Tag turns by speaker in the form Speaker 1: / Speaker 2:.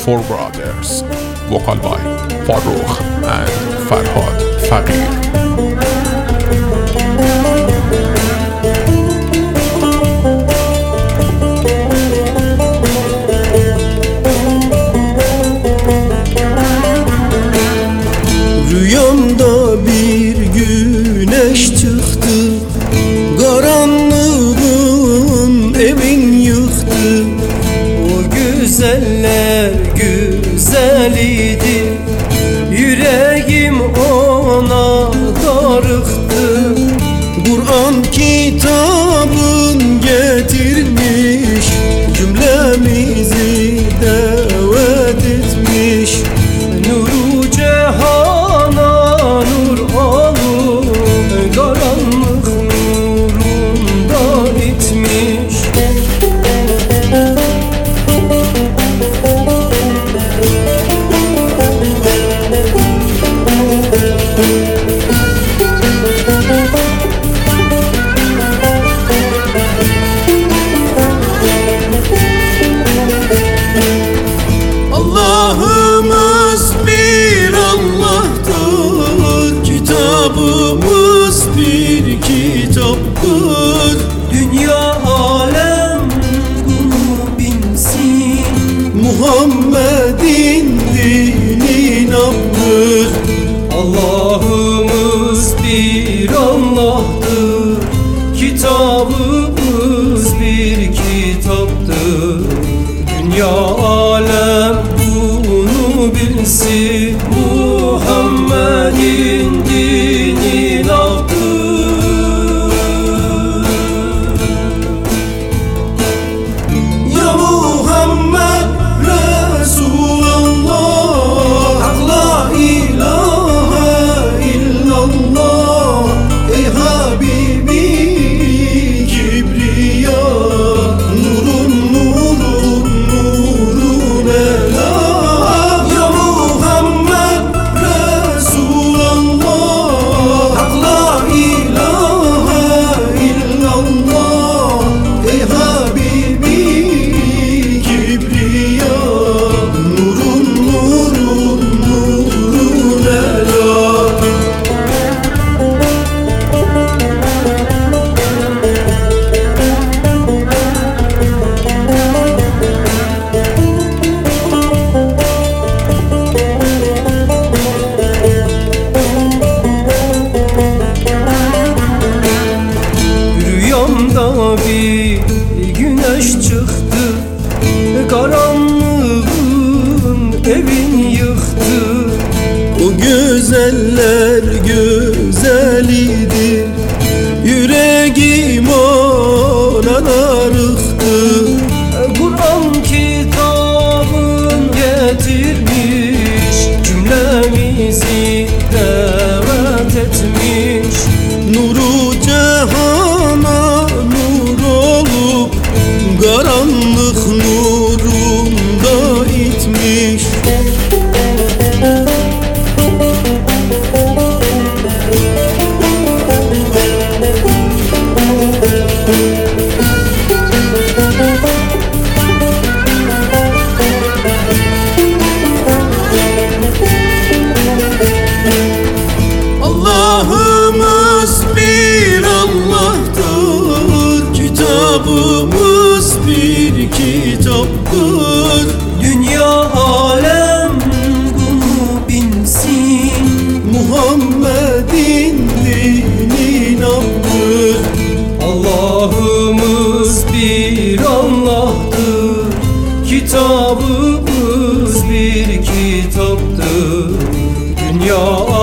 Speaker 1: Four Brothers, vocal by Farrokh and Farhad Faqir.
Speaker 2: Rüyamda bir güneş çıktı, karanlığın evin yıktı. O güzeller güzeliydi, yüreğim ona darıktı. Kur'an kitabın getirmiş, cümlemizi davet etmiş. Nuru cehana nur olup karanlık nurunda itmiş. Allah'ımız bir Allah'tır, kitabımız bir kitaptır. Dünya alem bunu bilsin, Muhammed'in dini namdır. Allah'ımız bir Allah'tır, kitabımız bir kitaptır. Dünya alem bunu bilsin, Muhammed'in dini namdır. Ya Muhammed Resulallah, Hak la ilahe illallah. Ey Habibi Kibriya, nurun nurun nurun ela. Ya Muhammed Resulallah, Hak la ilahe illallah. Ey Habibi Kibriya, nurun nurun nurun ela. Rüyamda bir güneş çıktı, karanlığın evin yıktı. O güzeller güzeliydi, yüreğim ona darıktı. Kur'an kitabın getirmiş, cümlemizi davet etmiş. Nuru cehana nur olup karanlık nurunda itmiş. Allah'ımız bir Allah'tır, kitabımız bir kitaptır. Dünya alem bunu bilsin, Muhammed'in dini namdır. Allah'ımız bir Allah'tır, kitabımız bir kitaptır. Dünya